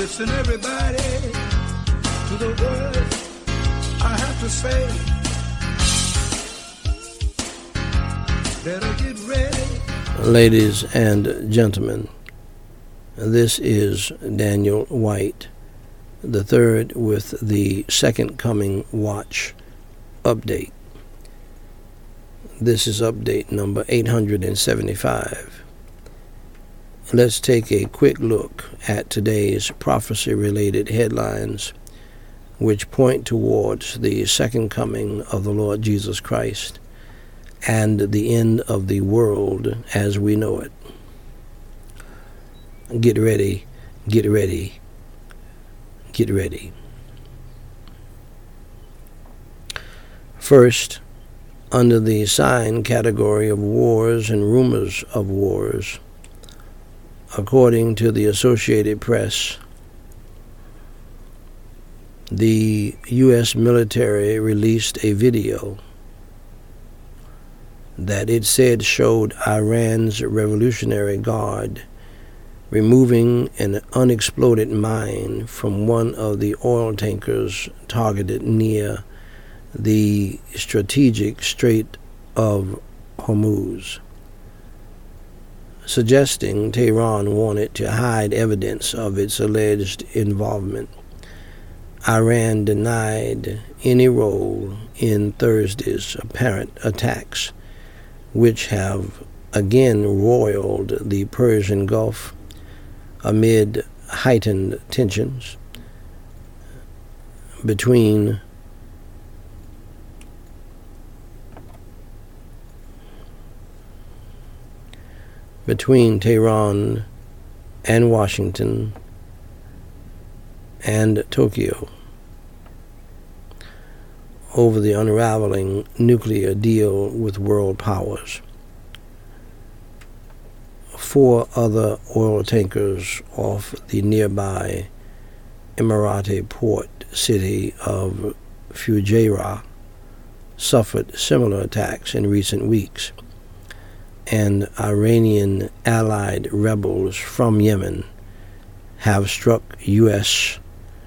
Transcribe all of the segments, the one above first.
Listen, everybody, to the words I have to say. Better get ready. Ladies and gentlemen, this is Daniel White, the third with the Second Coming Watch update. This is update number 875. Let's take a quick look at today's prophecy-related headlines, which point towards the second coming of the Lord Jesus Christ and the end of the world as we know it. Get ready, get ready, get ready. First, under the sign category of wars and rumors of wars, according to the Associated Press, the U.S. military released a video that it said showed Iran's Revolutionary Guard removing an unexploded mine from one of the oil tankers targeted near the strategic Strait of Hormuz, suggesting Tehran wanted to hide evidence of its alleged involvement. Iran denied any role in Thursday's apparent attacks, which have again roiled the Persian Gulf amid heightened tensions between Tehran and Washington and Tokyo over the unraveling nuclear deal with world powers. 4 other oil tankers off the nearby Emirati port city of Fujairah suffered similar attacks in recent weeks, and Iranian allied rebels from Yemen have struck U.S.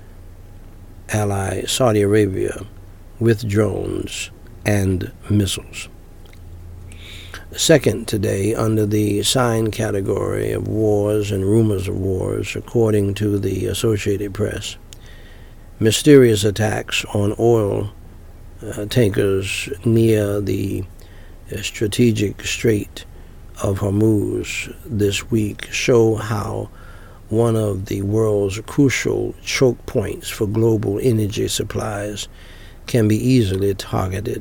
ally Saudi Arabia with drones and missiles. Second today, under the sign category of wars and rumors of wars, according to the Associated Press, mysterious attacks on oil tankers near the strategic Strait of Hormuz this week show how one of the world's crucial choke points for global energy supplies can be easily targeted.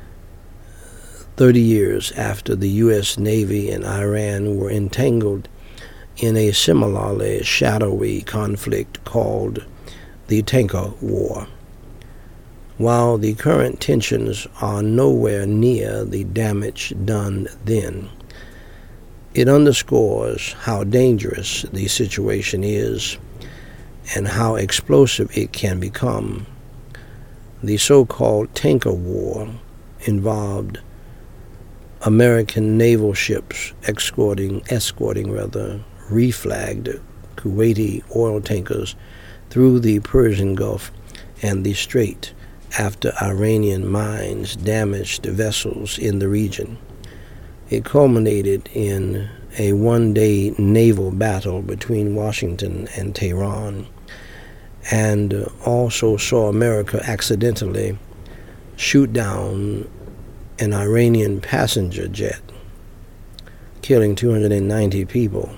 30 years after the U.S. Navy and Iran were entangled in a similarly shadowy conflict called the Tanker War. While the current tensions are nowhere near the damage done then, it underscores how dangerous the situation is and how explosive it can become. The so-called Tanker War involved American naval ships escorting reflagged Kuwaiti oil tankers through the Persian Gulf and the Strait after Iranian mines damaged vessels in the region. It culminated in a one-day naval battle between Washington and Tehran, and also saw America accidentally shoot down an Iranian passenger jet, killing 290 people.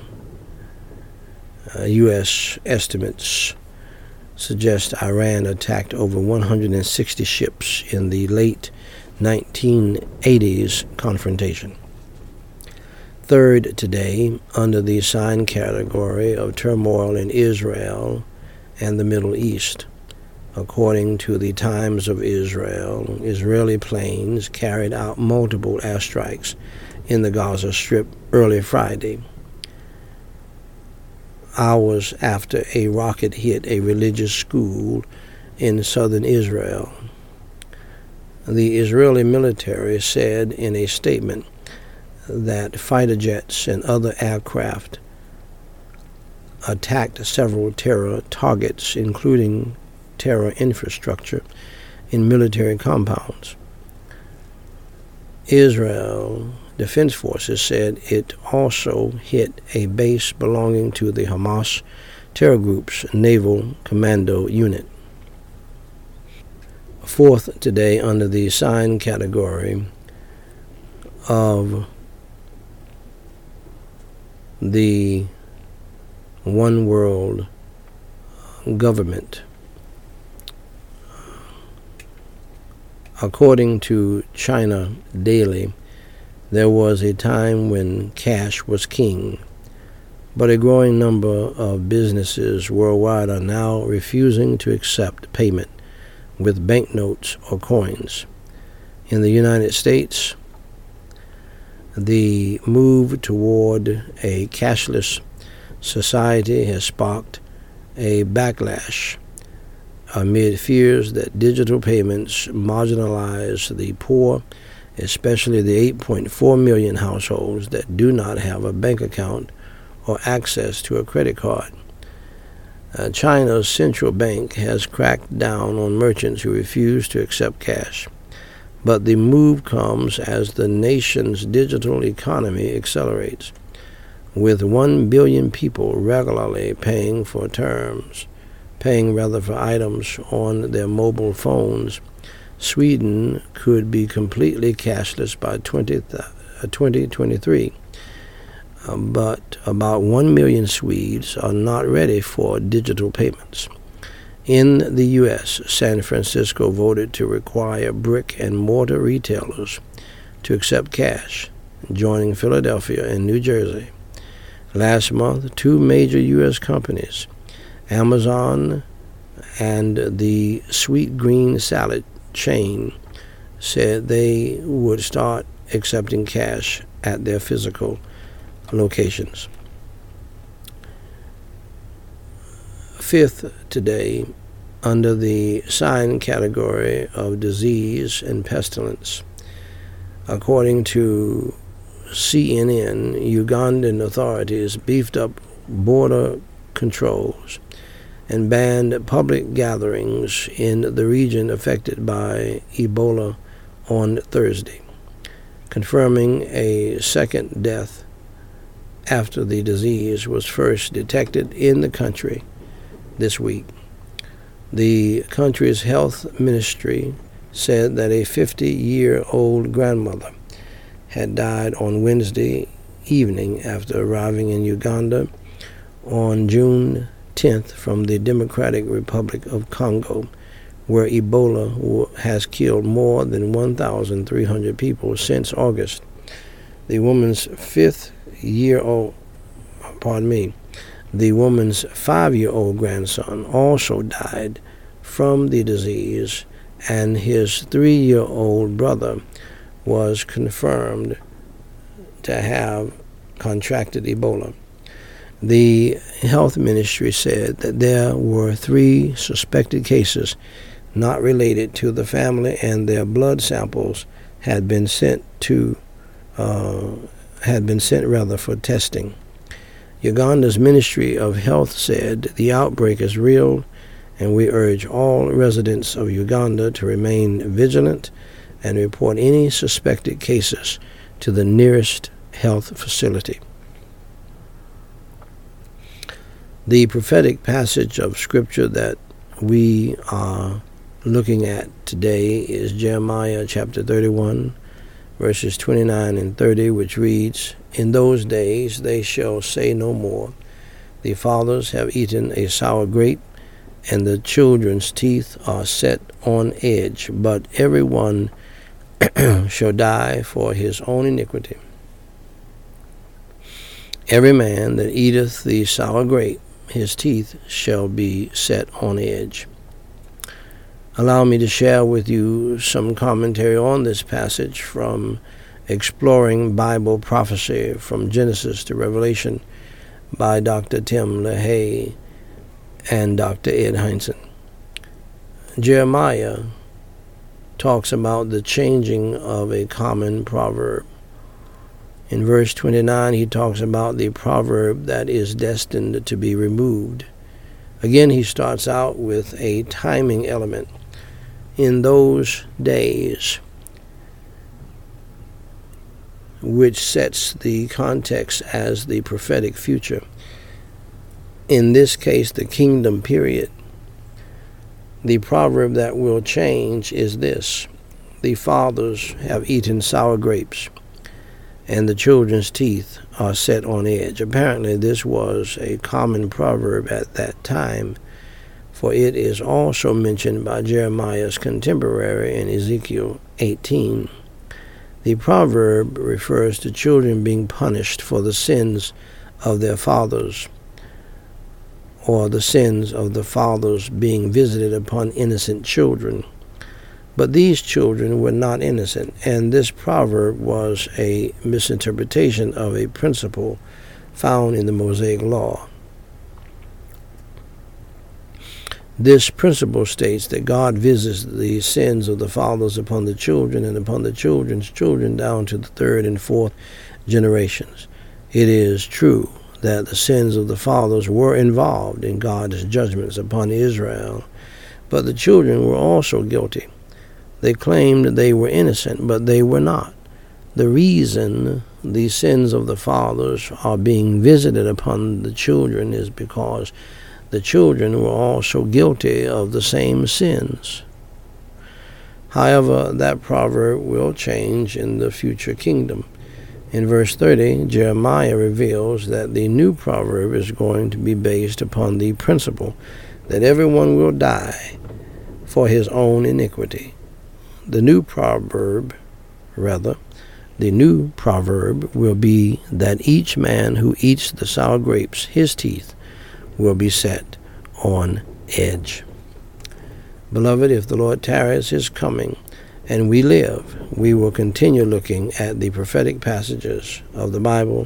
U.S. estimates suggest Iran attacked over 160 ships in the late 1980s confrontation. Third today, under the sign category of turmoil in Israel and the Middle East, according to the Times of Israel, Israeli planes carried out multiple airstrikes in the Gaza Strip early Friday, hours after a rocket hit a religious school in southern Israel. The Israeli military said in a statement that fighter jets and other aircraft attacked several terror targets, including terror infrastructure in military compounds. Israel Defense Forces said it also hit a base belonging to the Hamas terror group's Naval Commando Unit. Fourth today, under the sign category of the one world government. According to China Daily, there was a time when cash was king, but a growing number of businesses worldwide are now refusing to accept payment with banknotes or coins. In the United States, the move toward a cashless society has sparked a backlash amid fears that digital payments marginalize the poor, especially the 8.4 million households that do not have a bank account or access to a credit card. China's central bank has cracked down on merchants who refuse to accept cash, but the move comes as the nation's digital economy accelerates. With 1 billion people regularly paying for items on their mobile phones, Sweden could be completely cashless by 2023. But about 1 million Swedes are not ready for digital payments. In the U.S., San Francisco voted to require brick-and-mortar retailers to accept cash, joining Philadelphia and New Jersey. Last month, two major U.S. companies, Amazon and the Sweet Green Salad chain, said they would start accepting cash at their physical locations. Fifth today, under the sign category of disease and pestilence. According to CNN, Ugandan authorities beefed up border controls and banned public gatherings in the region affected by Ebola on Thursday, confirming a second death after the disease was first detected in the country this week. The country's health ministry said that a 50-year-old grandmother had died on Wednesday evening after arriving in Uganda on June 10th from the Democratic Republic of Congo, where Ebola has killed more than 1,300 people since August. The woman's 5-year-old grandson also died from the disease, and his 3-year-old brother was confirmed to have contracted Ebola. The health ministry said that there were 3 suspected cases not related to the family, and their blood samples had been sent for testing. Uganda's Ministry of Health said the outbreak is real, and we urge all residents of Uganda to remain vigilant and report any suspected cases to the nearest health facility. The prophetic passage of Scripture that we are looking at today is Jeremiah chapter 31, verses 29 and 30, which reads, "In those days they shall say no more, the fathers have eaten a sour grape, and the children's teeth are set on edge, but every one shall die for his own iniquity. Every man that eateth the sour grape, his teeth shall be set on edge." Allow me to share with you some commentary on this passage from Exploring Bible Prophecy from Genesis to Revelation by Dr. Tim LaHaye and Dr. Ed Hindson. Jeremiah talks about the changing of a common proverb. In verse 29, he talks about the proverb that is destined to be removed. Again, he starts out with a timing element. In those days, which sets the context as the prophetic future. In this case, the kingdom period. The proverb that will change is this: the fathers have eaten sour grapes, and the children's teeth are set on edge. Apparently, this was a common proverb at that time, for it is also mentioned by Jeremiah's contemporary in Ezekiel 18. The proverb refers to children being punished for the sins of their fathers, or the sins of the fathers being visited upon innocent children. But these children were not innocent, and this proverb was a misinterpretation of a principle found in the Mosaic Law. This principle states that God visits the sins of the fathers upon the children and upon the children's children down to the third and fourth generations. It is true that the sins of the fathers were involved in God's judgments upon Israel, but the children were also guilty. They claimed they were innocent, but they were not. The reason the sins of the fathers are being visited upon the children is because the children were also guilty of the same sins. However, that proverb will change in the future kingdom. In verse 30, Jeremiah reveals that the new proverb is going to be based upon the principle that everyone will die for his own iniquity. The new proverb will be that each man who eats the sour grapes, his teeth will be set on edge. Beloved, if the Lord tarries his coming and we live, we will continue looking at the prophetic passages of the Bible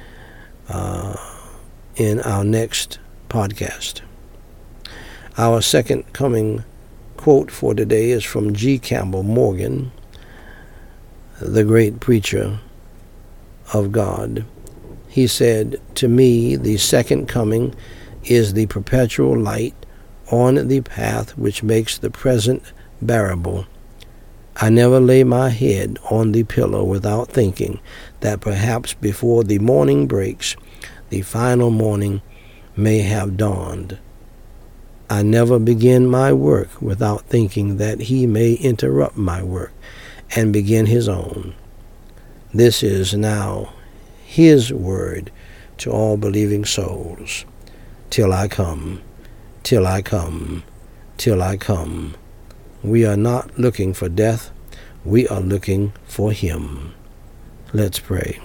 in our next podcast. Our second coming quote for today is from G. Campbell Morgan, the great preacher of God. He said, "To me, the second coming is the perpetual light on the path which makes the present bearable. I never lay my head on the pillow without thinking that perhaps before the morning breaks, the final morning may have dawned. I never begin my work without thinking that he may interrupt my work and begin his own. This is now his word to all believing souls. Till I come, till I come, till I come. We are not looking for death. We are looking for him." Let's pray.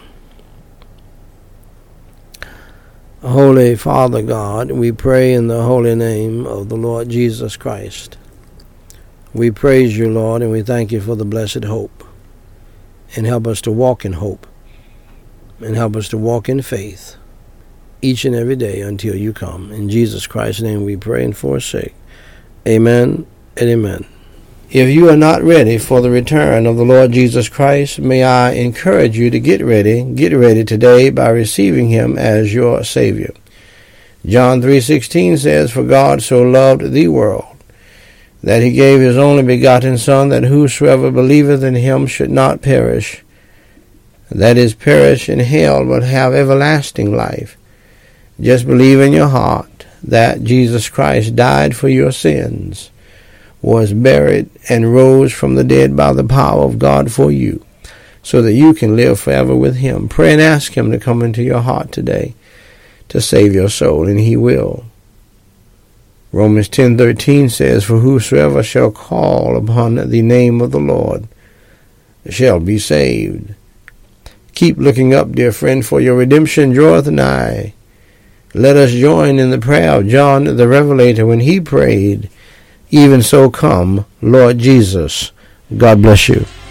Holy Father God, we pray in the holy name of the Lord Jesus Christ. We praise you, Lord, and we thank you for the blessed hope. And help us to walk in hope. And help us to walk in faith each and every day until you come. In Jesus Christ's name we pray and forsake. Amen and amen. If you are not ready for the return of the Lord Jesus Christ, may I encourage you to get ready today by receiving him as your Savior. John 3:16 says, "For God so loved the world, that he gave his only begotten Son, that whosoever believeth in him should not perish, that is, perish in hell, but have everlasting life." Just believe in your heart that Jesus Christ died for your sins, was buried, and rose from the dead by the power of God for you, so that you can live forever with him. Pray and ask him to come into your heart today to save your soul, and he will. Romans 10:13 says, "For whosoever shall call upon the name of the Lord shall be saved." Keep looking up, dear friend, for your redemption draweth nigh. Let us join in the prayer of John the Revelator when he prayed, "Even so come, Lord Jesus." God bless you.